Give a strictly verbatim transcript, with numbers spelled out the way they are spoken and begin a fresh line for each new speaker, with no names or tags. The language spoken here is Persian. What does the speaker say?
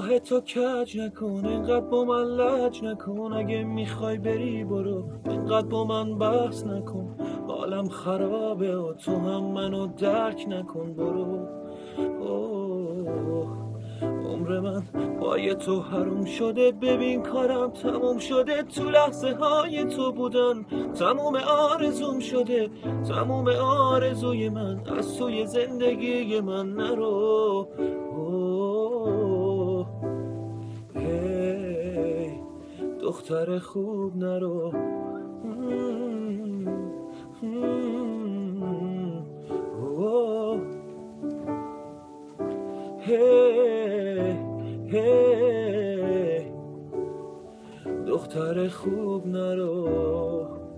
راه تو کج نکن، اینقدر با من لج نکن. اگه میخوای بری برو، اینقدر با من بحث نکن. حالم خرابه و تو هم منو درک نکن. برو اوه، عمر من پای تو حروم شده. ببین کارم تموم شده، تو لحظه های تو بودن تموم آرزوم شده. تموم آرزوی من از توی زندگی من نرو. اوه هی دختر خوب نرو. اوه هی هی دختر خوب نرو.